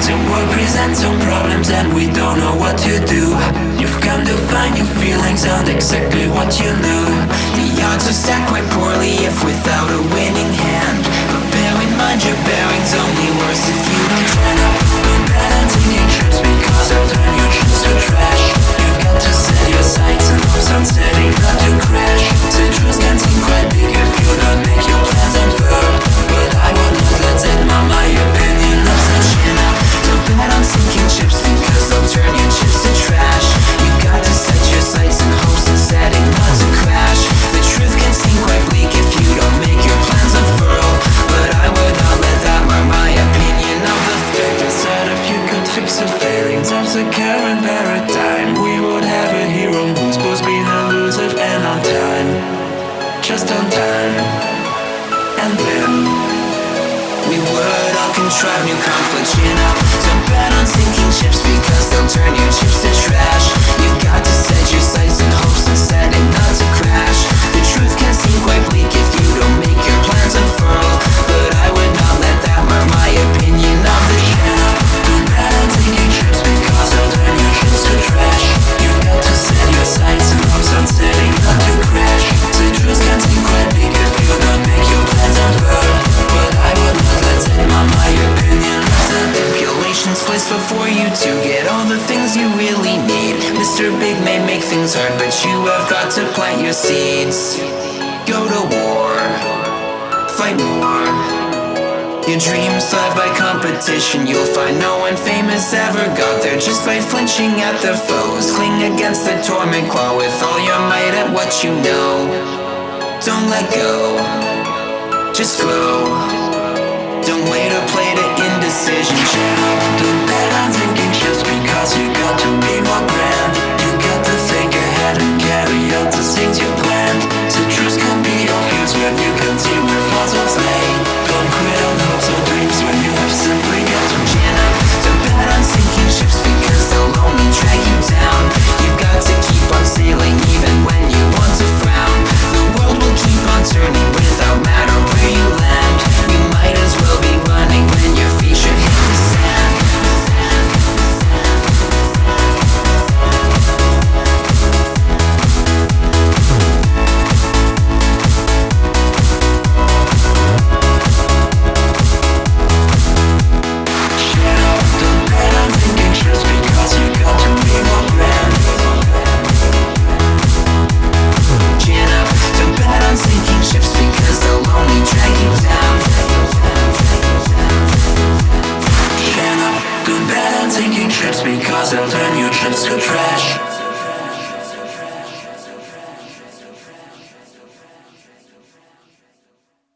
The world presents some problems and we don't know what to do. You've come to find your feelings aren't exactly what you knew. The odds are stacked quite poorly if without a winning hand. But bear in mind your bearing's only worse if you don't turn up. Go bad and taking trips because they'll turn your trips to trash. You've got to set your sights and hopes on setting not to crash. The truth can seem quite big if you don't make your plans unfurl. But I would not let that my opinion of such enough. Don't bet on sinking chips because they'll turn your chips to trash. You've got to set your sights and hopes on setting not to crash. The truth can seem quite bleak if you don't make your plans unfurl. But I would not let that mar my opinion of the fact that if you could fix the failings of the current paradigm, we would have a hero who's both been elusive and on time. Just on time. And then we would all contrive new conflicts, you know. Don't bet on sinking ships because they'll turn your chips to trash. You've got to set your sights and hopes and setting not to crash. The truth can seem quite bleak if you don't make your plans unfurl. But I would not let that mar my opinion of the show. Don't bet on sinking ships because they'll turn your chips to trash. You've got to set your sights and hopes on setting not to crash. The truth can seem quite bleak if you don't make your plans unfurl. But I would not let that mar my opinion. The manipulation's placed before you to get all the things you really need. Mr. Big may make things hard, but you have got to plant your seeds. Go to war, fight more. Your dreams thrive by competition. You'll find no one famous ever got there just by flinching at their foes. Cling against the torment claw with all your might at what you know. Don't let go, just grow. Don't wait or play to indecision. Don't bet on thinking just because you've got to be more grand. You got to think ahead and carry out the things you planned. The truth can be obvious when you can see where flaws lay. Don't quit on hopes or dreams when you have simply got to chin up. Don't bet on sinking ships because they'll only drag you down. You've got to keep on sailing even when you want to frown. The world will keep on turning without matter where you land. You might as well be running when your feet should hit the sand. Shut up, don't bet on thinking just because you've got to be more grand. Chin up, don't bet on sinking ships because they'll only drag you down. Chin up, don't bet on sinking ships because they'll turn your trips to trash.